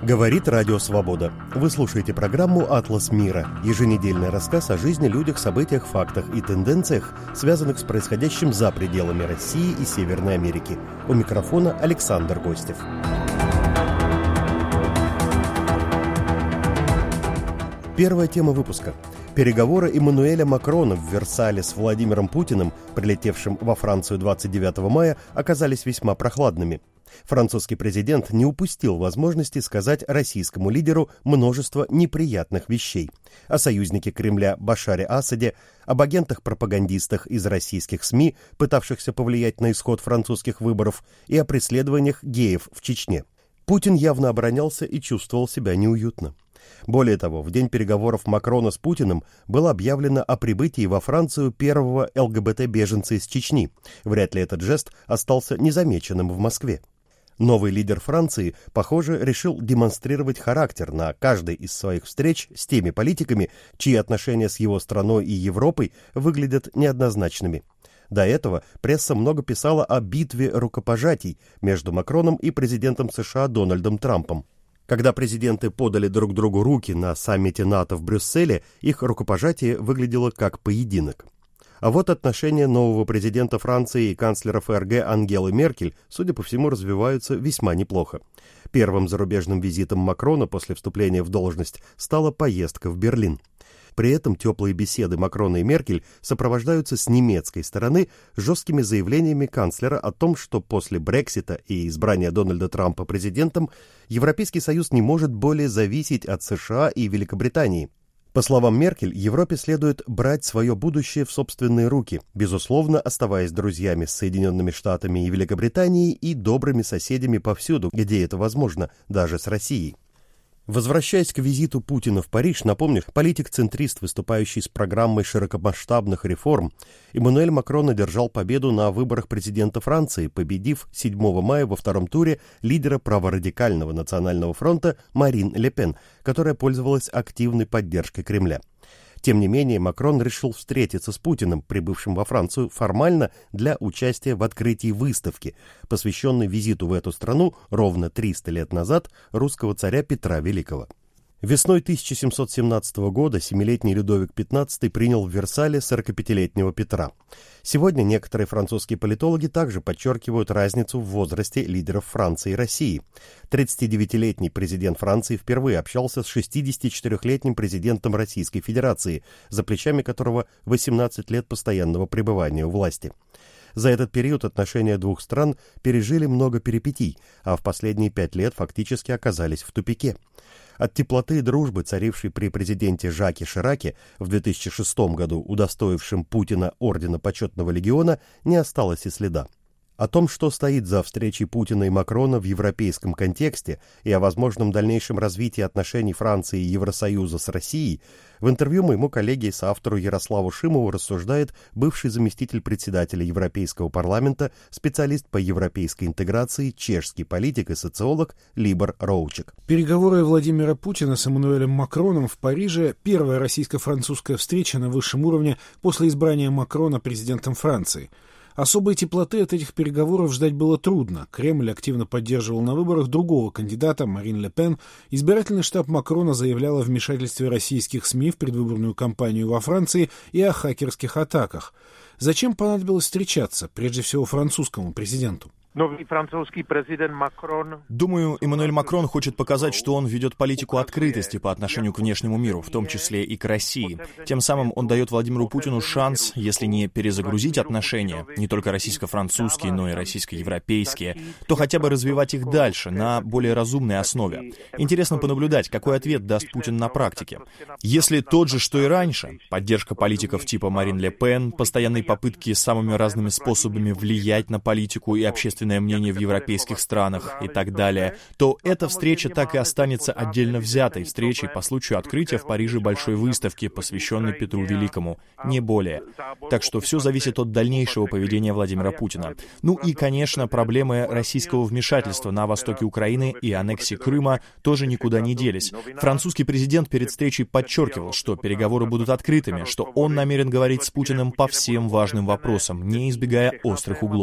Говорит Радио Свобода. Вы слушаете программу «Атлас мира». Еженедельный рассказ о жизни, людях, событиях, фактах и тенденциях, связанных с происходящим за пределами России и Северной Америки. У микрофона Александр Гостев. Первая тема выпуска. Переговоры Эммануэля Макрона в Версале с Владимиром Путиным, прилетевшим во Францию 29 мая, оказались весьма прохладными. Французский президент не упустил возможности сказать российскому лидеру множество неприятных вещей. О союзнике Кремля Башаре Асаде, об агентах-пропагандистах из российских СМИ, пытавшихся повлиять на исход французских выборов, и о преследованиях геев в Чечне. Путин явно оборонялся и чувствовал себя неуютно. Более того, в день переговоров Макрона с Путиным было объявлено о прибытии во Францию первого ЛГБТ-беженца из Чечни. Вряд ли этот жест остался незамеченным в Москве. Новый лидер Франции, похоже, решил демонстрировать характер на каждой из своих встреч с теми политиками, чьи отношения с его страной и Европой выглядят неоднозначными. До этого пресса много писала о битве рукопожатий между Макроном и президентом США Дональдом Трампом. Когда президенты подали друг другу руки на саммите НАТО в Брюсселе, их рукопожатие выглядело как поединок. А вот отношения нового президента Франции и канцлера ФРГ Ангелы Меркель, судя по всему, развиваются весьма неплохо. Первым зарубежным визитом Макрона после вступления в должность стала поездка в Берлин. При этом теплые беседы Макрона и Меркель сопровождаются с немецкой стороны жесткими заявлениями канцлера о том, что после Брексита и избрания Дональда Трампа президентом Европейский Союз не может более зависеть от США и Великобритании. По словам Меркель, Европе следует брать свое будущее в собственные руки, безусловно, оставаясь друзьями с Соединенными Штатами и Великобританией и добрыми соседями повсюду, где это возможно, даже с Россией. Возвращаясь к визиту Путина в Париж, напомню, политик-центрист, выступающий с программой широкомасштабных реформ, Эммануэль Макрон одержал победу на выборах президента Франции, победив 7 мая во втором туре лидера праворадикального национального фронта Марин Ле Пен, которая пользовалась активной поддержкой Кремля. Тем не менее, Макрон решил встретиться с Путиным, прибывшим во Францию, формально для участия в открытии выставки, посвященной визиту в эту страну ровно 300 лет назад русского царя Петра Великого. Весной 1717 года семилетний Людовик XV принял в Версале 45-летнего Петра. Сегодня некоторые французские политологи также подчеркивают разницу в возрасте лидеров Франции и России. 39-летний президент Франции впервые общался с 64-летним президентом Российской Федерации, за плечами которого 18 лет постоянного пребывания у власти. За этот период отношения двух стран пережили много перипетий, а в последние 5 лет фактически оказались в тупике. От теплоты и дружбы, царившей при президенте Жаке Шираке в 2006 году, удостоившем Путина ордена Почетного легиона, не осталось и следа. О том, что стоит за встречей Путина и Макрона в европейском контексте и о возможном дальнейшем развитии отношений Франции и Евросоюза с Россией, в интервью моему коллеге и соавтору Ярославу Шимову рассуждает бывший заместитель председателя Европейского парламента, специалист по европейской интеграции, чешский политик и социолог Либор Роучек. Переговоры Владимира Путина с Эммануэлем Макроном в Париже – первая российско-французская встреча на высшем уровне после избрания Макрона президентом Франции. Особой теплоты от этих переговоров ждать было трудно. Кремль активно поддерживал на выборах другого кандидата, Марин Ле Пен. Избирательный штаб Макрона заявлял о вмешательстве российских СМИ в предвыборную кампанию во Франции и о хакерских атаках. Зачем понадобилось встречаться, прежде всего, французскому президенту? Новый французский президент Макрон. Думаю, Эммануэль Макрон хочет показать, что он ведет политику открытости по отношению к внешнему миру, в том числе и к России. Тем самым он дает Владимиру Путину шанс, если не перезагрузить отношения, не только российско-французские, но и российско-европейские, то хотя бы развивать их дальше, на более разумной основе. Интересно понаблюдать, какой ответ даст Путин на практике. Если тот же, что и раньше, поддержка политиков типа Марин Ле Пен, постоянные попытки самыми разными способами влиять на политику и общественное мнение в европейских странах и так далее, то эта встреча так и останется отдельно взятой встречей по случаю открытия в Париже большой выставки, посвященной Петру Великому, не более. Так что все зависит от дальнейшего поведения Владимира Путина. Ну и, конечно, проблемы российского вмешательства на востоке Украины и аннексии Крыма тоже никуда не делись. Французский президент перед встречей подчеркивал, что переговоры будут открытыми, что он намерен говорить с Путиным по всем важным вопросам, не избегая острых углов.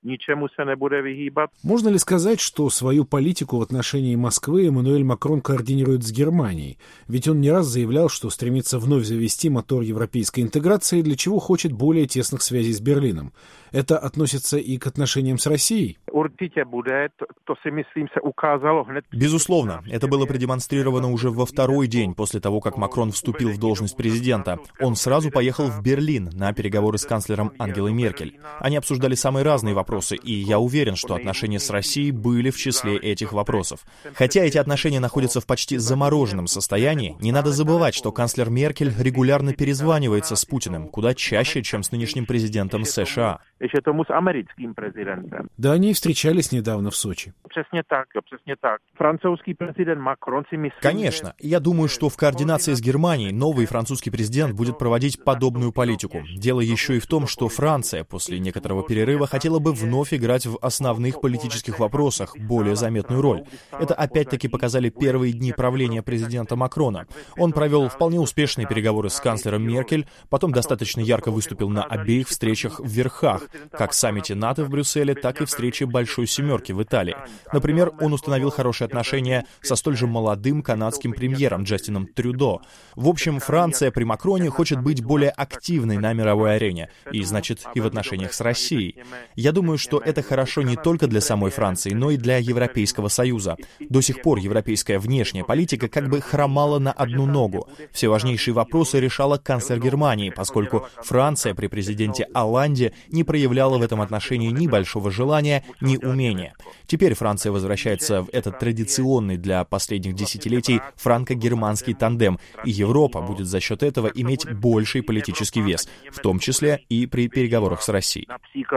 ničemu se nebude vyhýbat. Можно ли сказать, что свою политику в отношении Москвы Эммануэль Макрон координирует с Германией? Ведь он не раз заявлял, что стремится вновь завести мотор европейской интеграции, для чего хочет более тесных связей с Берлином. Это относится и к отношениям с Россией? Určitě bude, to si myslím se ukázalo hned. Безусловно, это было продемонстрировано уже во второй день после того, как Макрон вступил в должность президента. Он сразу поехал в Берлин на переговоры с канцлером Ангелой Меркель. Они обсуждали самые разные вопросы, и я уверен, что отношения с Россией были в числе этих вопросов. Хотя эти отношения находятся в почти замороженном состоянии, не надо забывать, что канцлер Меркель регулярно перезванивается с Путиным, куда чаще, чем с нынешним президентом США. Ještě tomu s americkým prezidentem. Да, они встречались недавно в Сочи. Přesně tak. Francouzský prezident Macron si myslí... Конечно, я думаю, что в координации с Германией новый французский президент будет проводить подобную политику. Дело еще и в том, что Франция после некоторого перерыва хотела бы вновь играть в основных политических вопросах более заметную роль. Это опять-таки показали первые дни правления президента Макрона. Он провел вполне успешные переговоры с канцлером Меркель, потом достаточно ярко выступил на обеих встречах в верхах, как саммите НАТО в Брюсселе, так и встрече Большой Семерки в Италии. Например, он установил хорошие отношения со столь же молодым канадским премьером Джастином Трюдо. В общем, Франция при Макроне хочет быть более активной на мировой арене, и, значит, и в отношениях с Россией. Я думаю, что это хорошо не только для самой Франции, но и для Европейского Союза. До сих пор европейская внешняя политика как бы хромала на одну ногу. Все важнейшие вопросы решала канцлер Германии, поскольку Франция при президенте Оланде не проявляла в этом отношении ни большого желания, ни умения. Теперь Франция возвращается в этот традиционный для последних десятилетий франко-германский тандем, и Европа будет за счет этого иметь больший политический вес, в том числе и при переговорах с Россией.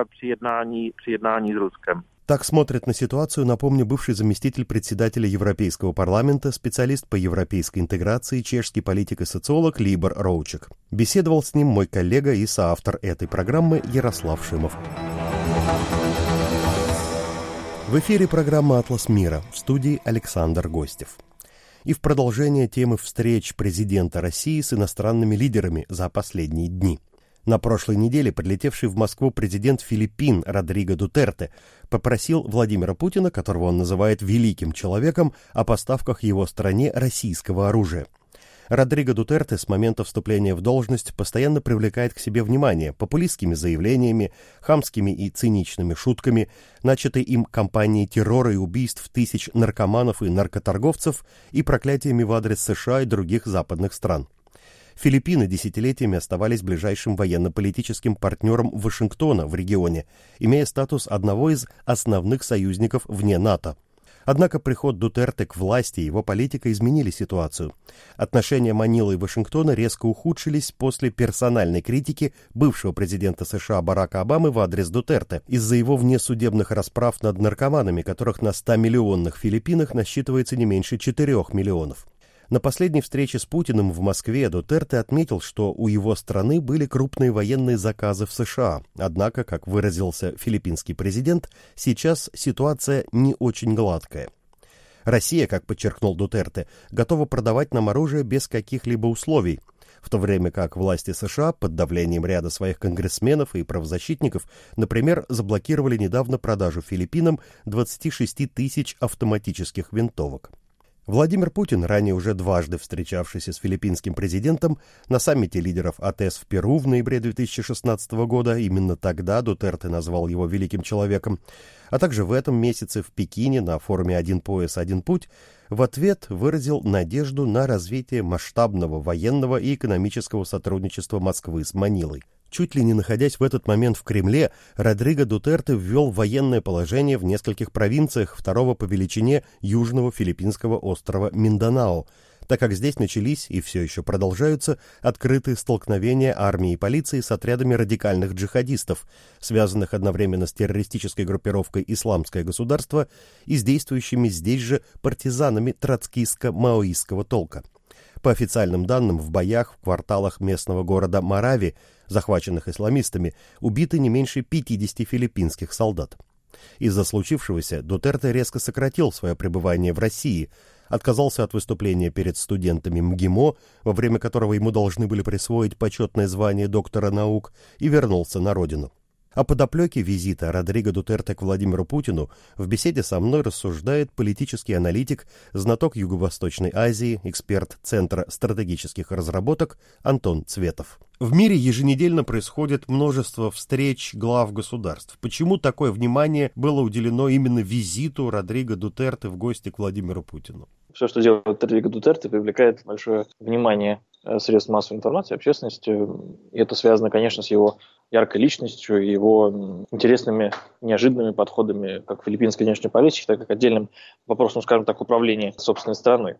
Так смотрит на ситуацию, напомню, бывший заместитель председателя Европейского парламента, специалист по европейской интеграции, чешский политик и социолог Либор Роучек. Беседовал с ним мой коллега и соавтор этой программы Ярослав Шимов. В эфире программа «Атлас мира», в студии Александр Гостев. И в продолжение темы встреч президента России с иностранными лидерами за последние дни. На прошлой неделе прилетевший в Москву президент Филиппин Родриго Дутерте попросил Владимира Путина, которого он называет великим человеком, о поставках его стране российского оружия. Родриго Дутерте с момента вступления в должность постоянно привлекает к себе внимание популистскими заявлениями, хамскими и циничными шутками, начатой им кампанией террора и убийств тысяч наркоманов и наркоторговцев и проклятиями в адрес США и других западных стран. Филиппины десятилетиями оставались ближайшим военно-политическим партнером Вашингтона в регионе, имея статус одного из основных союзников вне НАТО. Однако приход Дутерте к власти и его политика изменили ситуацию. Отношения Манилы и Вашингтона резко ухудшились после персональной критики бывшего президента США Барака Обамы в адрес Дутерте из-за его внесудебных расправ над наркоманами, которых на 100-миллионных Филиппинах насчитывается не меньше 4 миллионов. На последней встрече с Путиным в Москве Дутерте отметил, что у его страны были крупные военные заказы в США. Однако, как выразился филиппинский президент, сейчас ситуация не очень гладкая. Россия, как подчеркнул Дутерте, готова продавать нам оружие без каких-либо условий, в то время как власти США под давлением ряда своих конгрессменов и правозащитников, например, заблокировали недавно продажу Филиппинам 26 тысяч автоматических винтовок. Владимир Путин, ранее уже дважды встречавшийся с филиппинским президентом, на саммите лидеров АТЭС в Перу в ноябре 2016 года, именно тогда Дутерте назвал его великим человеком, а также в этом месяце в Пекине на форуме «Один пояс, один путь», в ответ выразил надежду на развитие масштабного военного и экономического сотрудничества Москвы с Манилой. Чуть ли не находясь в этот момент в Кремле, Родриго Дутерте ввел военное положение в нескольких провинциях второго по величине южного филиппинского острова Минданао, так как здесь начались и все еще продолжаются открытые столкновения армии и полиции с отрядами радикальных джихадистов, связанных одновременно с террористической группировкой «Исламское государство» и с действующими здесь же партизанами троцкистско-маоистского толка. По официальным данным, в боях в кварталах местного города Марави, захваченных исламистами, убиты не меньше 50 филиппинских солдат. Из-за случившегося Дутерте резко сократил свое пребывание в России, отказался от выступления перед студентами МГИМО, во время которого ему должны были присвоить почетное звание доктора наук, и вернулся на родину. О подоплеке визита Родриго Дутерте к Владимиру Путину в беседе со мной рассуждает политический аналитик, знаток Юго-Восточной Азии, эксперт Центра стратегических разработок Антон Цветов. В мире еженедельно происходит множество встреч глав государств. Почему такое внимание было уделено именно визиту Родриго Дутерте в гости к Владимиру Путину? Все, что делает Родриго Дутерте, привлекает большое внимание средств массовой информации, общественности. И это связано, конечно, с его яркой личностью и его интересными, неожиданными подходами как к филиппинской внешней политике, так и к отдельным вопросам, скажем так, управления собственной страной.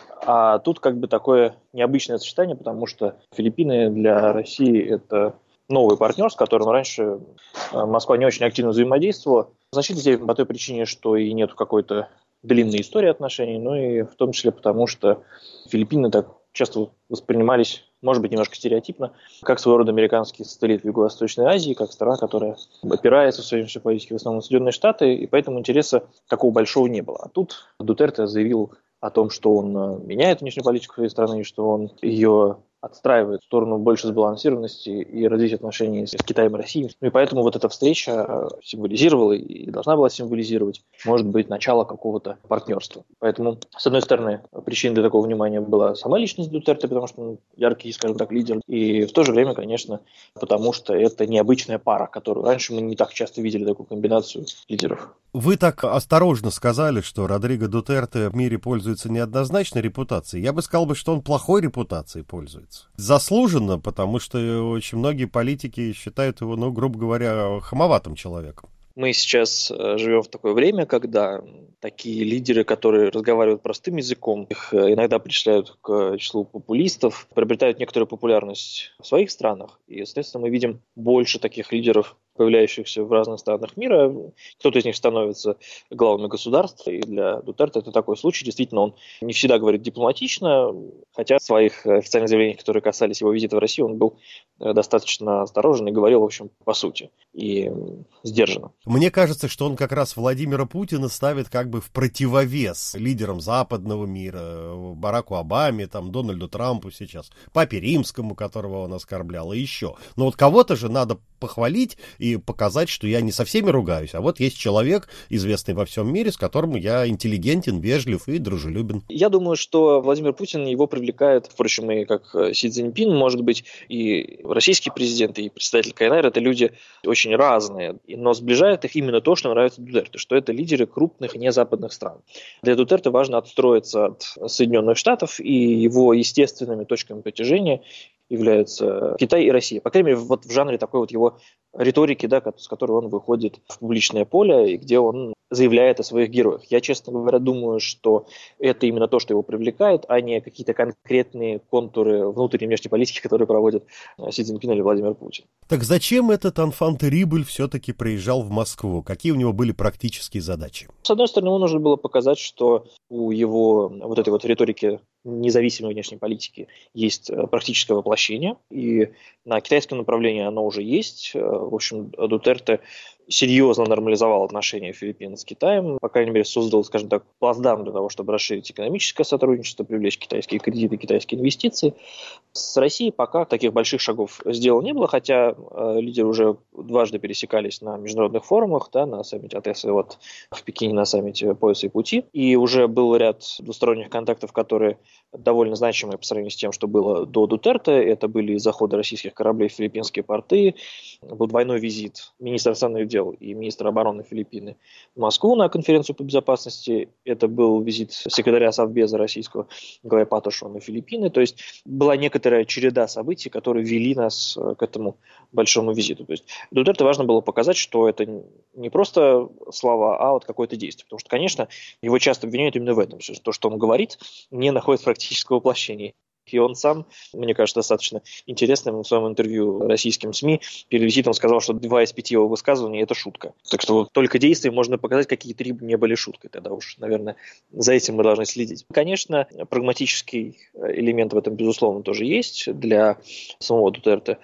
А тут как бы такое необычное сочетание, потому что Филиппины для России – это новый партнер, с которым раньше Москва не очень активно взаимодействовала. В значительной степени по той причине, что и нет какой-то длинной истории отношений, но и в том числе потому, что Филиппины так часто воспринимались, может быть, немножко стереотипно, как своего рода американский сателлит в Юго-Восточной Азии, как страна, которая опирается в своей внешней политике в основном на Соединенные Штаты, и поэтому интереса такого большого не было. А тут Дутерте заявил о том, что он меняет внешнюю политику своей страны, что он ее отстраивает в сторону больше сбалансированности и развития отношений с Китаем и Россией. Ну и поэтому вот эта встреча символизировала и должна была символизировать, может быть, начало какого-то партнерства. Поэтому, с одной стороны, причиной для такого внимания была сама личность Дутерте, потому что он яркий, скажем так, лидер. И в то же время, конечно, потому что это необычная пара, которую раньше мы не так часто видели, такую комбинацию лидеров. Вы так осторожно сказали, что Родриго Дутерте в мире пользуется неоднозначной репутацией. Я бы сказал, что он плохой репутацией пользуется. Заслуженно, потому что очень многие политики считают его, грубо говоря, хамоватым человеком. Мы сейчас живем в такое время, когда такие лидеры, которые разговаривают простым языком, их иногда причисляют к числу популистов, приобретают некоторую популярность в своих странах. И, соответственно, мы видим больше таких лидеров, появляющихся в разных странах мира. Кто-то из них становится главами государств. И для Дутерте это такой случай. Действительно, он не всегда говорит дипломатично, хотя в своих официальных заявлениях, которые касались его визита в Россию, он был достаточно осторожен и говорил, в общем, по сути, и сдержанно. Мне кажется, что он как раз Владимира Путина ставит как бы в противовес лидерам западного мира, Бараку Обаме, Дональду Трампу сейчас, Папе Римскому, которого он оскорблял, и еще. Но вот кого-то же надо похвалить и показать, что я не со всеми ругаюсь, а вот есть человек, известный во всем мире, с которым я интеллигентен, вежлив и дружелюбен. Я думаю, что Владимир Путин его привлекает, впрочем, и как Си Цзиньпин, может быть, и российский президент, и председатель КНР, это люди очень разные, но сближает их именно то, что нравится Дутерте, что это лидеры крупных незападных стран. Для Дутерте важно отстроиться от Соединенных Штатов, и его естественными точками притяжения являются Китай и Россия. По крайней мере, вот в жанре такой вот его риторики, да, с которой он выходит в публичное поле, и где он заявляет о своих героях. Я, честно говоря, думаю, что это именно то, что его привлекает, а не какие-то конкретные контуры внутренней и внешней политики, которые проводят Си Цзиньпин или Владимир Путин. Так зачем этот Анфан Террибль все-таки приезжал в Москву? Какие у него были практические задачи? С одной стороны, ему нужно было показать, что у его вот этой вот риторики независимой внешней политики есть практическое воплощение, и на китайском направлении оно уже есть. В общем, Дутерте серьезно нормализовал отношения Филиппин с Китаем, по крайней мере, создал, скажем так, плацдарм для того, чтобы расширить экономическое сотрудничество, привлечь китайские кредиты, китайские инвестиции. С Россией пока таких больших шагов сделано не было, хотя лидеры уже дважды пересекались на международных форумах, да, на саммите АТЭС и вот в Пекине на саммите «Пояса и пути», и уже был ряд двусторонних контактов, которые довольно значимые по сравнению с тем, что было до Дутерте. Это были заходы российских кораблей в филиппинские порты, был двойной визит министра иностранных дел и министра обороны Филиппины в Москву на конференцию по безопасности. Это был визит секретаря Совбеза российского Николая Патрушева на Филиппины. То есть была некоторая череда событий, которые вели нас к этому большому визиту. То есть Дутерте важно было показать, что это не просто слова, а вот какое-то действие. Потому что, конечно, его часто обвиняют именно в этом. Что то, что он говорит, не находит практического воплощения. И он сам, мне кажется, достаточно интересным в своем интервью российским СМИ перед визитом сказал, что 2 из 5 его высказываний – это шутка. Так что только действием можно показать, какие 3 не были шуткой. Тогда уж, наверное, за этим мы должны следить. Конечно, прагматический элемент в этом, безусловно, тоже есть для самого Дутерте.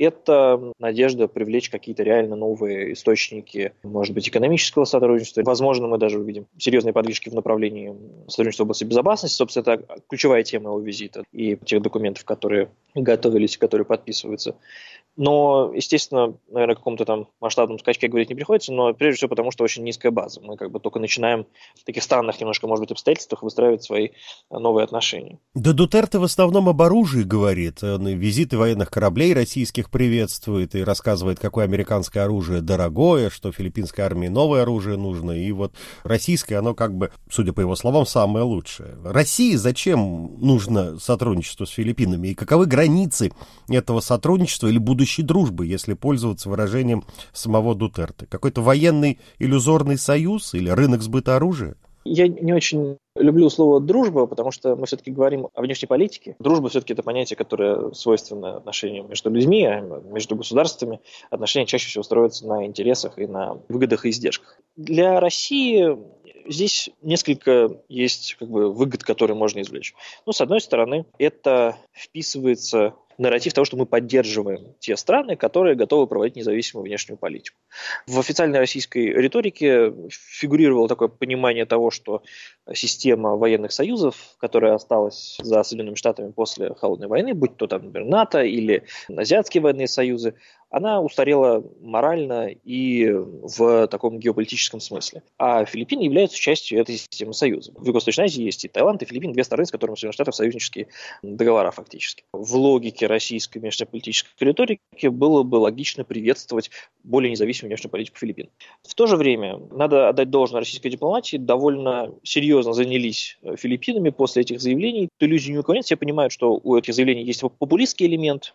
Это надежда привлечь какие-то реально новые источники, может быть, экономического сотрудничества. Возможно, мы даже увидим серьезные подвижки в направлении сотрудничества в области безопасности. Собственно, это ключевая тема его визита и тех документов, которые готовились, которые подписываются Но, естественно, наверное, о каком-то там масштабном скачке говорить не приходится, но прежде всего потому, что очень низкая база. Мы как бы только начинаем в таких странных немножко, может быть, обстоятельствах выстраивать свои новые отношения. Да Дутерте в основном об оружии говорит. Он и визиты военных кораблей российских приветствует и рассказывает, какое американское оружие дорогое, что филиппинской армии новое оружие нужно. И вот российское, оно как бы, судя по его словам, самое лучшее. России зачем нужно сотрудничество с Филиппинами? И каковы границы этого сотрудничества или будущей дружбы, если пользоваться выражением самого Дутерте? Какой-то военный иллюзорный союз или рынок сбыта оружия? Я не очень люблю слово «дружба», потому что мы все-таки говорим о внешней политике. Дружба все-таки это понятие, которое свойственно отношениям между людьми, а между государствами. Отношения чаще всего строятся на интересах и на выгодах и издержках. Для России здесь несколько есть выгод, которые можно извлечь. С одной стороны, это вписывается нарратив того, что мы поддерживаем те страны, которые готовы проводить независимую внешнюю политику. В официальной российской риторике фигурировало такое понимание того, что система военных союзов, которая осталась за Соединенными Штатами после Холодной войны, будь то там, например, НАТО или азиатские военные союзы, она устарела морально и в таком геополитическом смысле. А Филиппины являются частью этой системы союза. В Юго-Восточной Азии есть и Таиланд, и Филиппины, две страны, с которыми Соединенные Штаты союзнические договора фактически. В логике российской внешнеполитической риторики было бы логично приветствовать более независимую внешнюю политику Филиппин. В то же время надо отдать должное российской дипломатии, довольно серьезно занялись Филиппинами после этих заявлений. Иллюзию не уклоняют, все понимают, что у этих заявлений есть популистский элемент,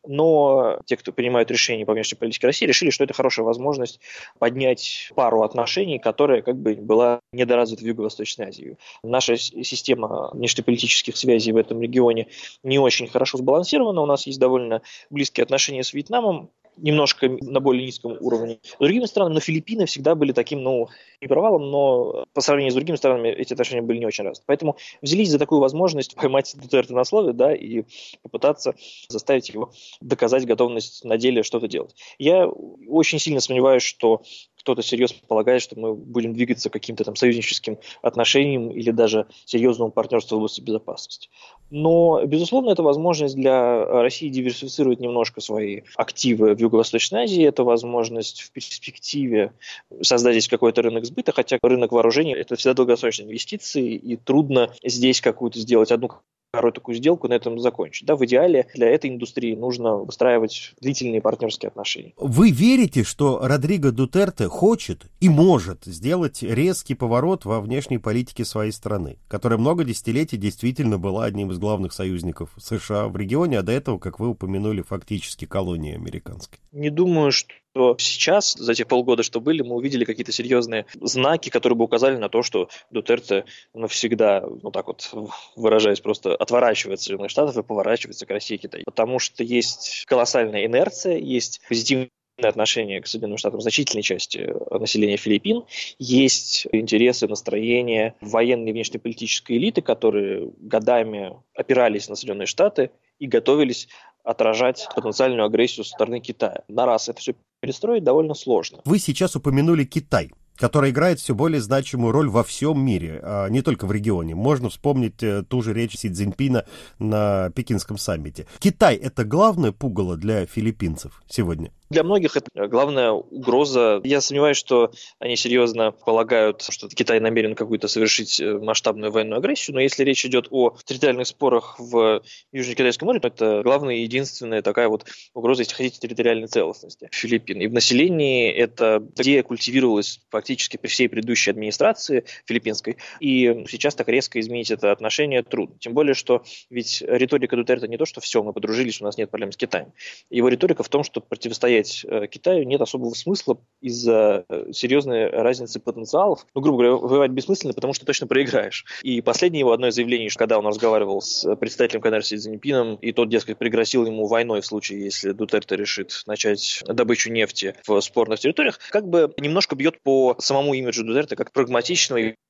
но те, кто принимают решения по внешней политике России, решили, что это хорошая возможность поднять пару отношений, которая была недоразвита в Юго-Восточной Азии. Наша система внешнеполитических связей в этом регионе не очень хорошо сбалансирована. У нас есть довольно близкие отношения с Вьетнамом, немножко на более низком уровне. С другими странами, но Филиппины всегда были таким, не провалом, но по сравнению с другими странами эти отношения были не очень развиты. Поэтому взялись за такую возможность поймать Дутерте на слове, и попытаться заставить его доказать готовность на деле что-то делать. Я очень сильно сомневаюсь, что кто-то серьезно полагает, что мы будем двигаться к каким-то там союзническим отношениям или даже серьезному партнерству в области безопасности. Но, безусловно, это возможность для России диверсифицировать немножко свои активы в Юго-Восточной Азии. Это возможность в перспективе создать здесь какой-то рынок сбыта, хотя рынок вооружений – это всегда долгосрочные инвестиции, и трудно здесь какую-то сделать одну короткую сделку, на этом закончить. В идеале для этой индустрии нужно выстраивать длительные партнерские отношения. Вы верите, что Родриго Дутерте хочет и может сделать резкий поворот во внешней политике своей страны, которая много десятилетий действительно была одним из главных союзников США в регионе, а до этого, как вы упомянули, фактически колонией американской? Не думаю, что сейчас, за те полгода, что были, мы увидели какие-то серьезные знаки, которые бы указали на то, что Дутерте навсегда, выражаясь, просто отворачивается от Соединенных Штатов и поворачивается к России и Китаю. Потому что есть колоссальная инерция, есть позитивные отношение к Соединенным Штатам значительной части населения Филиппин. Есть интересы, настроения военной и внешнеполитической элиты, которые годами опирались на Соединенные Штаты и готовились отражать потенциальную агрессию со стороны Китая. На раз это все перестроить довольно сложно. Вы сейчас упомянули Китай, который играет все более значимую роль во всем мире, а не только в регионе. Можно вспомнить ту же речь Си Цзиньпина на Пекинском саммите. Китай – это главное пугало для филиппинцев сегодня? Для многих это главная угроза. Я сомневаюсь, что они серьезно полагают, что Китай намерен какую-то совершить масштабную военную агрессию, но если речь идет о территориальных спорах в Южно-Китайском море, то это главная и единственная такая угроза, если хотите, территориальной целостности Филиппин. И в населении эта идея культивировалась фактически при всей предыдущей администрации филиппинской, и сейчас так резко изменить это отношение трудно. Тем более, что ведь риторика Дутерте не то, что все, мы подружились, у нас нет проблем с Китаем. Его риторика в том, что противостоять Китаю нет особого смысла из-за серьезной разницы потенциалов. Грубо говоря, воевать бессмысленно, потому что точно проиграешь. И последнее его одно из заявлений, когда он разговаривал с представителем КНР Си Цзиньпином, и тот, дескать, пригрозил ему войной в случае, если Дутерте решит начать добычу нефти в спорных территориях, немножко бьет по самому имиджу Дутерте как прагматичного и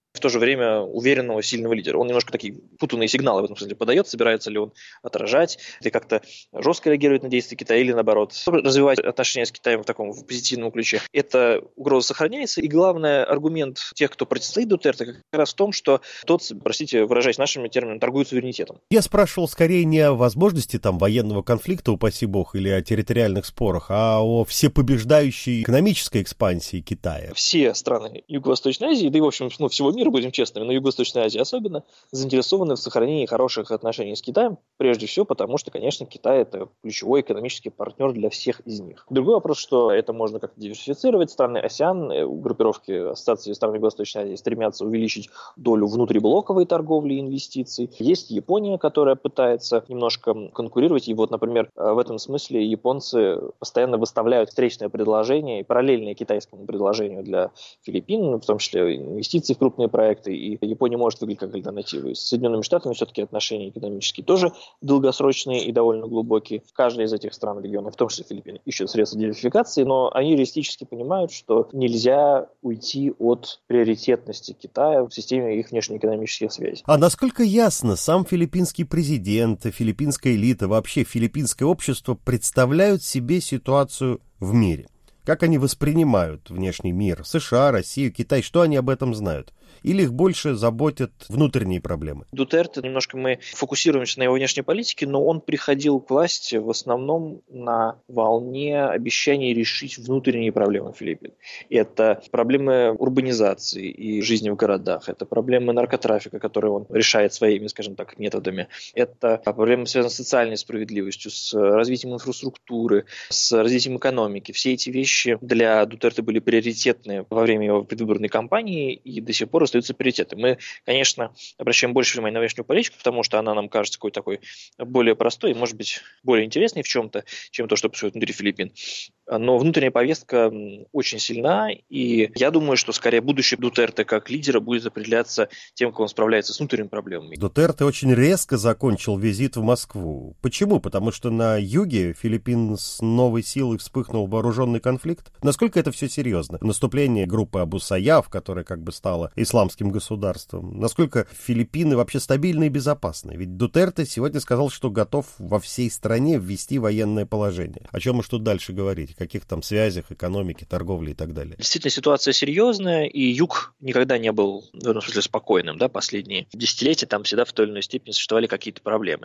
в то же время уверенного, сильного лидера. Он немножко такие путанные сигналы в этом смысле подает, собирается ли он отражать, или как-то жестко реагирует на действия Китая, или наоборот, развивать отношения с Китаем в таком позитивном ключе. Эта угроза сохраняется, и главный аргумент тех, кто противостоит Дутерте, как раз в том, что тот, простите, выражаясь нашими терминами, торгует суверенитетом. Я спрашивал скорее не о возможности военного конфликта, упаси бог, или о территориальных спорах, а о всепобеждающей экономической экспансии Китая. Все страны Юго-Восточной Азии, да и, в общем, всего мира, будем честными, но Юго-Восточной Азии особенно, заинтересованы в сохранении хороших отношений с Китаем, прежде всего потому, что, конечно, Китай – это ключевой экономический партнер для всех из них. Другой вопрос, что это можно как-то диверсифицировать. Страны АСЕАН, группировки Ассоциации стран Юго-Восточной Азии стремятся увеличить долю внутриблоковой торговли и инвестиций. Есть Япония, которая пытается немножко конкурировать, и вот, например, в этом смысле японцы постоянно выставляют встречное предложение, параллельное китайскому предложению для Филиппин, в том числе инвестиции в крупные проекты, и Япония может выглядеть как альтернатива. С Соединенными Штатами все-таки отношения экономические тоже долгосрочные и довольно глубокие. Каждая из этих стран региона, в том числе Филиппины, ищет средства диверсификации, но они реалистически понимают, что нельзя уйти от приоритетности Китая в системе их внешнеэкономических связей. А насколько ясно сам филиппинский президент, филиппинская элита, вообще филиппинское общество представляют себе ситуацию в мире? Как они воспринимают внешний мир? США, Россию, Китай? Что они об этом знают? Или их больше заботят внутренние проблемы? Дутерте, немножко мы фокусируемся на его внешней политике, но он приходил к власти в основном на волне обещаний решить внутренние проблемы Филиппин. Это проблемы урбанизации и жизни в городах, это проблемы наркотрафика, которые он решает своими, скажем так, методами. Это проблемы, связанные с социальной справедливостью, с развитием инфраструктуры, с развитием экономики. Все эти вещи для Дутерте были приоритетны во время его предвыборной кампании и до сих пор остаются приоритеты. Мы, конечно, обращаем больше внимания на внешнюю политику, потому что она нам кажется какой-то такой более простой, может быть, более интересной в чем-то, чем то, что происходит внутри Филиппин. Но внутренняя повестка очень сильна, и я думаю, что скорее будущее Дутерте как лидера будет определяться тем, как он справляется с внутренними проблемами. Дутерте очень резко закончил визит в Москву. Почему? Потому что на юге Филиппин с новой силой вспыхнул вооруженный конфликт. Насколько это все серьезно? Наступление группы Абу Саяф, которая как бы стала исламским государством. Насколько Филиппины вообще стабильны и безопасны? Ведь Дутерте сегодня сказал, что готов во всей стране ввести военное положение. О чем уж тут дальше говорить? О каких там связях, экономике, торговле и так далее. Действительно, ситуация серьезная, и юг никогда не был в этом смысле спокойным. Да? Последние десятилетия там всегда в той или иной степени существовали какие-то проблемы.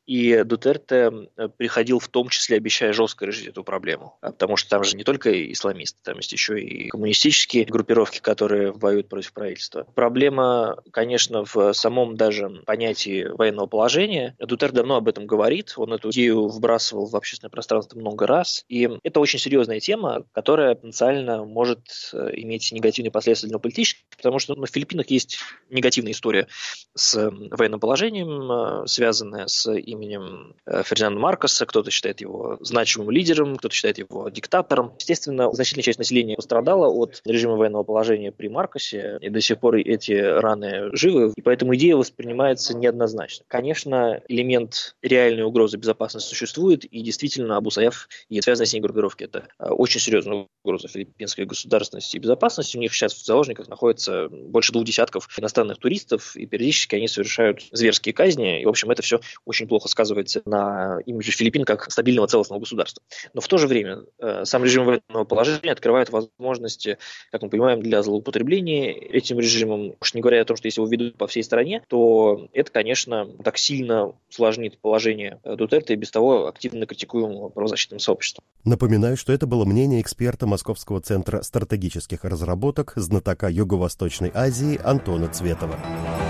И Дутерте приходил в том числе, обещая жестко решить эту проблему. Потому что там же не только исламисты, там есть еще и коммунистические группировки, которые воюют против правительства. Проблема, конечно, в самом даже понятии военного положения. Дутерте давно об этом говорит, он эту идею вбрасывал в общественное пространство много раз, и это очень серьезная тема, которая потенциально может иметь негативные последствия для политических, потому что на Филиппинах есть негативная история с военным положением, связанная с именем Фердинанда Маркоса. Кто-то считает его значимым лидером, кто-то считает его диктатором. Естественно, значительная часть населения пострадала от режима военного положения при Маркосе, и до сих пор эти раны живы, и поэтому идея воспринимается неоднозначно. Конечно, элемент реальной угрозы безопасности существует, и действительно Абу Саяф и связанные с ней группировки – это очень серьезная угроза филиппинской государственности и безопасности. У них сейчас в заложниках находится больше 2 десятков иностранных туристов, и периодически они совершают зверские казни, и, в общем, это все очень плохо сказывается на имидже Филиппин как стабильного целостного государства. Но в то же время сам режим военного положения открывает возможности, как мы понимаем, для злоупотребления этим режимом. Уж не говоря о том, что если его ведут по всей стране, то это, конечно, так сильно усложнит положение Дутерте и без того активно критикуемого правозащитным сообществом. Напоминаю, что это было мнение эксперта Московского центра стратегических разработок, знатока Юго-Восточной Азии Антона Цветова.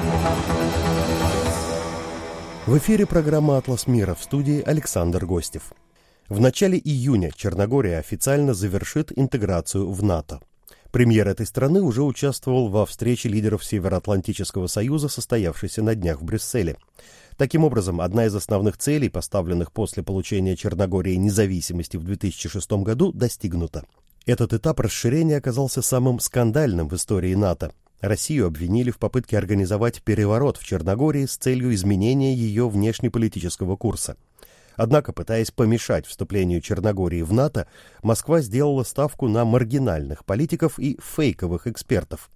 В эфире программа «Атлас мира», в студии Александр Гостев. В начале июня Черногория официально завершит интеграцию в НАТО. Премьер этой страны уже участвовал во встрече лидеров Североатлантического союза, состоявшейся на днях в Брюсселе. Таким образом, одна из основных целей, поставленных после получения Черногории независимости в 2006 году, достигнута. Этот этап расширения оказался самым скандальным в истории НАТО. Россию обвинили в попытке организовать переворот в Черногории с целью изменения ее внешнеполитического курса. Однако, пытаясь помешать вступлению Черногории в НАТО, Москва сделала ставку на маргинальных политиков и фейковых экспертов.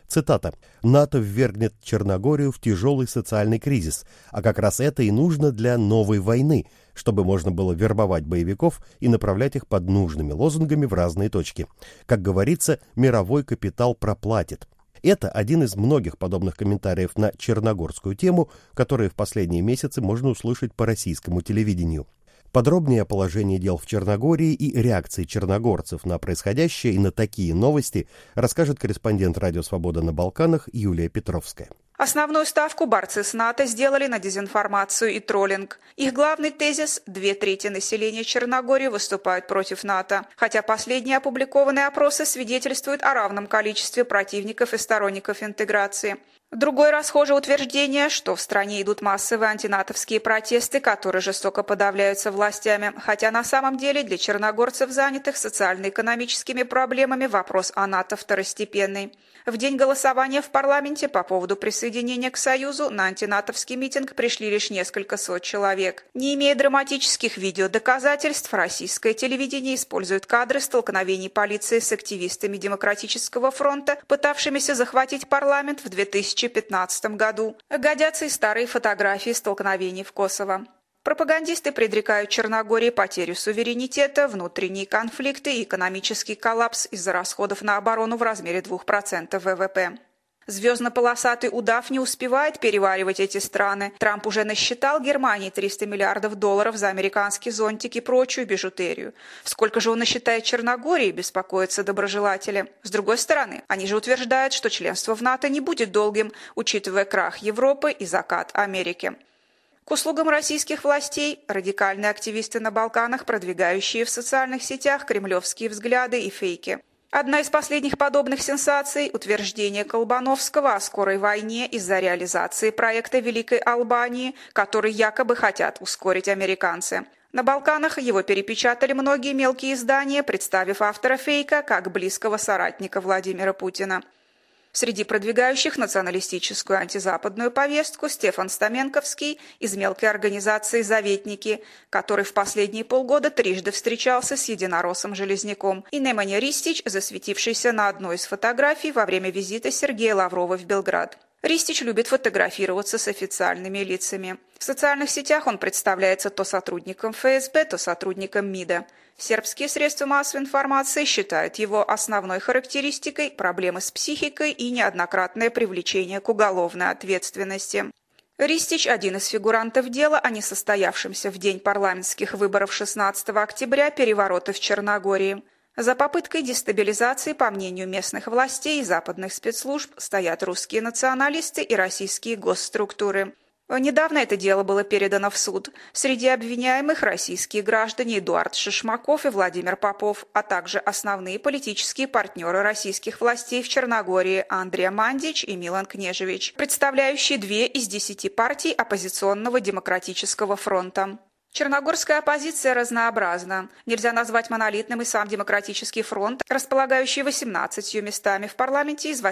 Цитата. «НАТО ввергнет Черногорию в тяжелый социальный кризис, а как раз это и нужно для новой войны, чтобы можно было вербовать боевиков и направлять их под нужными лозунгами в разные точки. Как говорится, мировой капитал проплатит». Это один из многих подобных комментариев на черногорскую тему, которые в последние месяцы можно услышать по российскому телевидению. Подробнее о положении дел в Черногории и реакции черногорцев на происходящее и на такие новости расскажет корреспондент «Радио Свобода» на Балканах Юлия Петровская. Основную ставку борцы с НАТО сделали на дезинформацию и троллинг. Их главный тезис – 2/3 населения Черногории выступают против НАТО, хотя последние опубликованные опросы свидетельствуют о равном количестве противников и сторонников интеграции. Другое расхожее утверждение, что в стране идут массовые антинатовские протесты, которые жестоко подавляются властями, хотя на самом деле для черногорцев, занятых социально-экономическими проблемами, вопрос о НАТО второстепенный. В день голосования в парламенте по поводу присоединения к Союзу на антинатовский митинг пришли лишь несколько сот человек. Не имея драматических видеодоказательств, российское телевидение использует кадры столкновений полиции с активистами Демократического фронта, пытавшимися захватить парламент в 2015 году. Годятся и старые фотографии столкновений в Косово. Пропагандисты предрекают Черногории потерю суверенитета, внутренние конфликты и экономический коллапс из-за расходов на оборону в размере 2% ВВП. Звездно-полосатый удав не успевает переваривать эти страны. Трамп уже насчитал Германии $300 миллиардов за американский зонтик и прочую бижутерию. Сколько же он насчитает Черногории, беспокоятся доброжелатели. С другой стороны, они же утверждают, что членство в НАТО не будет долгим, учитывая крах Европы и закат Америки. К услугам российских властей радикальные активисты на Балканах, продвигающие в социальных сетях кремлевские взгляды и фейки. Одна из последних подобных сенсаций – утверждение Колбановского о скорой войне из-за реализации проекта Великой Албании, который якобы хотят ускорить американцы. На Балканах его перепечатали многие мелкие издания, представив автора фейка как близкого соратника Владимира Путина. Среди продвигающих националистическую антизападную повестку Стефан Стаменковский из мелкой организации «Заветники», который в последние полгода трижды встречался с единороссом Железняком, и Немanja Ристич, засветившийся на одной из фотографий во время визита Сергея Лаврова в Белград. Ристич любит фотографироваться с официальными лицами. В социальных сетях он представляется то сотрудником ФСБ, то сотрудником МИДа. Сербские средства массовой информации считают его основной характеристикой проблемы с психикой и неоднократное привлечение к уголовной ответственности. Ристич – один из фигурантов дела о несостоявшемся в день парламентских выборов 16 октября переворота в Черногории. За попыткой дестабилизации, по мнению местных властей и западных спецслужб, стоят русские националисты и российские госструктуры. Недавно это дело было передано в суд. Среди обвиняемых российские граждане Эдуард Шишмаков и Владимир Попов, а также основные политические партнеры российских властей в Черногории Андрей Мандич и Милан Кнежевич, представляющие 2 из 10 партий оппозиционного демократического фронта. Черногорская оппозиция разнообразна. Нельзя назвать монолитным и сам Демократический фронт, располагающий 18 местами в парламенте из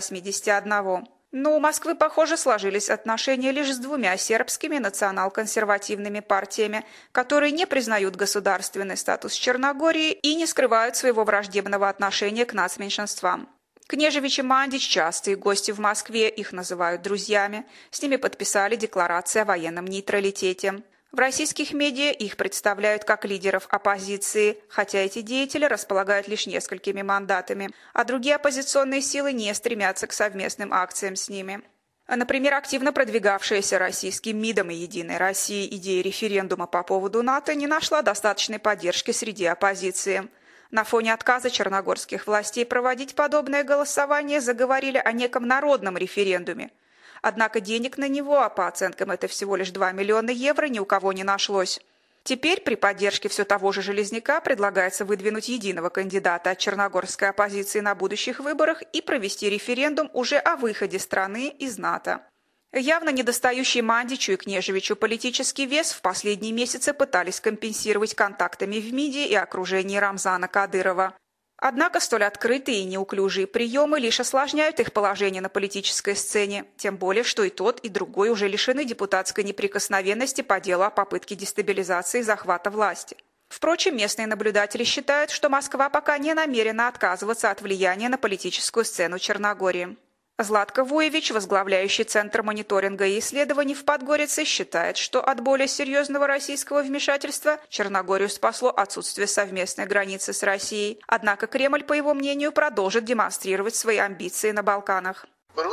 81. Но у Москвы, похоже, сложились отношения лишь с 2 сербскими национал-консервативными партиями, которые не признают государственный статус Черногории и не скрывают своего враждебного отношения к нацменьшинствам. Кнежевич и Мандич – частые гости в Москве, их называют друзьями. С ними подписали декларацию о военном нейтралитете. В российских медиа их представляют как лидеров оппозиции, хотя эти деятели располагают лишь несколькими мандатами, а другие оппозиционные силы не стремятся к совместным акциям с ними. Например, активно продвигавшаяся российским МИДом и «Единой Россией» идея референдума по поводу НАТО не нашла достаточной поддержки среди оппозиции. На фоне отказа черногорских властей проводить подобное голосование заговорили о неком народном референдуме. Однако денег на него, а по оценкам это всего лишь 2 миллиона евро, ни у кого не нашлось. Теперь при поддержке все того же Железняка предлагается выдвинуть единого кандидата от черногорской оппозиции на будущих выборах и провести референдум уже о выходе страны из НАТО. Явно недостающий Мандичу и Кнежевичу политический вес в последние месяцы пытались компенсировать контактами в МИДе и окружении Рамзана Кадырова. Однако столь открытые и неуклюжие приемы лишь осложняют их положение на политической сцене, тем более, что и тот, и другой уже лишены депутатской неприкосновенности по делу о попытке дестабилизации и захвата власти. Впрочем, местные наблюдатели считают, что Москва пока не намерена отказываться от влияния на политическую сцену Черногории. Златко Вуевич, возглавляющий Центр мониторинга и исследований в Подгорице, считает, что от более серьезного российского вмешательства Черногорию спасло отсутствие совместной границы с Россией. Однако Кремль, по его мнению, продолжит демонстрировать свои амбиции на Балканах.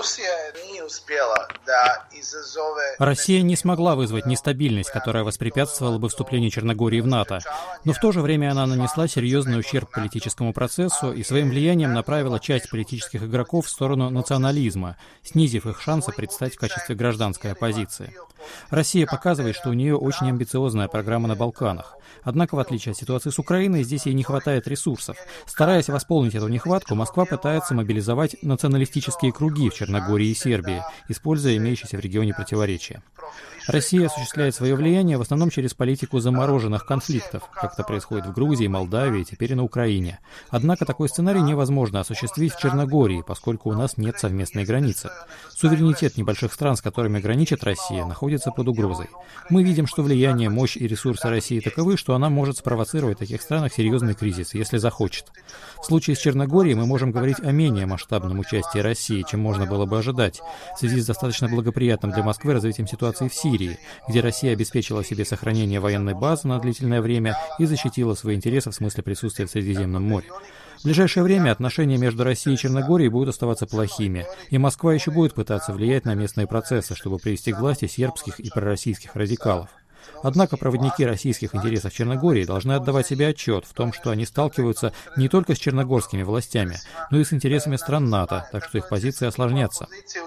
Россия не смогла вызвать нестабильность, которая воспрепятствовала бы вступлению Черногории в НАТО. Но в то же время она нанесла серьезный ущерб политическому процессу и своим влиянием направила часть политических игроков в сторону национализма, снизив их шансы предстать в качестве гражданской оппозиции. Россия показывает, что у нее очень амбициозная программа на Балканах. Однако, в отличие от ситуации с Украиной, здесь ей не хватает ресурсов. Стараясь восполнить эту нехватку, Москва пытается мобилизовать националистические круги в Черногории и Сербии, используя имеющиеся в регионе противоречия. Россия осуществляет свое влияние в основном через политику замороженных конфликтов, как это происходит в Грузии, Молдавии, теперь и на Украине. Однако такой сценарий невозможно осуществить в Черногории, поскольку у нас нет совместной границы. Суверенитет небольших стран, с которыми граничит Россия, находится под угрозой. Мы видим, что влияние, мощь и ресурсы России таковы, что она может спровоцировать в таких странах серьезный кризис, если захочет. В случае с Черногорией мы можем говорить о менее масштабном участии России, чем можно было бы ожидать, в связи с достаточно благоприятным для Москвы развитием ситуации в Сирии, где Россия обеспечила себе сохранение военной базы на длительное время и защитила свои интересы в смысле присутствия в Средиземном море. В ближайшее время отношения между Россией и Черногорией будут оставаться плохими, и Москва еще будет пытаться влиять на местные процессы, чтобы привести к власти сербских и пророссийских радикалов. Однако проводники российских интересов Черногории должны отдавать себе отчет в том, что они сталкиваются не только с черногорскими властями, но и с интересами стран НАТО, так что их позиции осложнятся.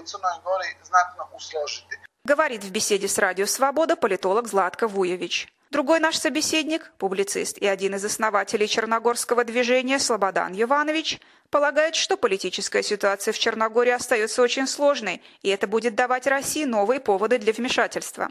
Говорит в беседе с Радио Свобода политолог Златко Вуевич. Другой наш собеседник, публицист и один из основателей черногорского движения Слободан Йованович, полагает, что политическая ситуация в Черногории остается очень сложной, и это будет давать России новые поводы для вмешательства.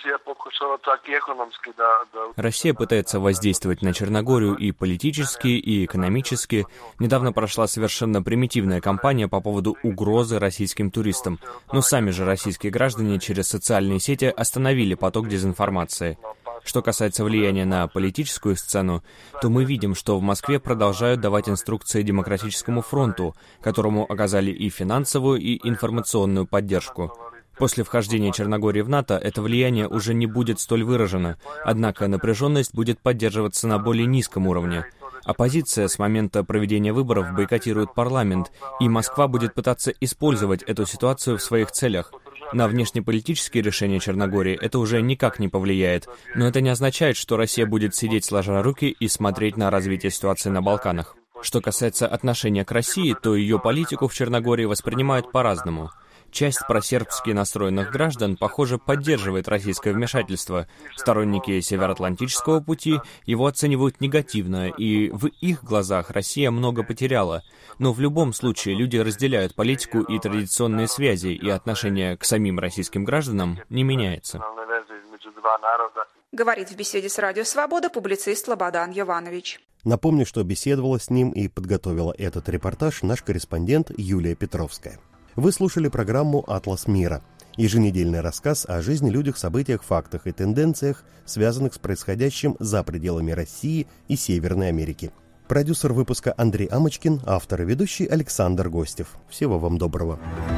Россия пытается воздействовать на Черногорию и политически, и экономически. Недавно прошла совершенно примитивная кампания по поводу угрозы российским туристам. Но сами же российские граждане через социальные сети остановили поток дезинформации. Что касается влияния на политическую сцену, то мы видим, что в Москве продолжают давать инструкции Демократическому фронту, которому оказали и финансовую, и информационную поддержку. После вхождения Черногории в НАТО это влияние уже не будет столь выражено, однако напряженность будет поддерживаться на более низком уровне. Оппозиция с момента проведения выборов бойкотирует парламент, и Москва будет пытаться использовать эту ситуацию в своих целях. На внешнеполитические решения Черногории это уже никак не повлияет, но это не означает, что Россия будет сидеть сложа руки и смотреть на развитие ситуации на Балканах. Что касается отношения к России, то ее политику в Черногории воспринимают по-разному. Часть просербски настроенных граждан, похоже, поддерживает российское вмешательство. Сторонники Североатлантического пути его оценивают негативно, и в их глазах Россия много потеряла. Но в любом случае люди разделяют политику и традиционные связи, и отношение к самим российским гражданам не меняется. Говорит в беседе с Радио Свобода публицист Слободан Йованович. Напомню, что беседовала с ним и подготовила этот репортаж наш корреспондент Юлия Петровская. Вы слушали программу «Атлас мира». Еженедельный рассказ о жизни, людях, событиях, фактах и тенденциях, связанных с происходящим за пределами России и Северной Америки. Продюсер выпуска Андрей Амочкин, автор и ведущий Александр Гостев. Всего вам доброго.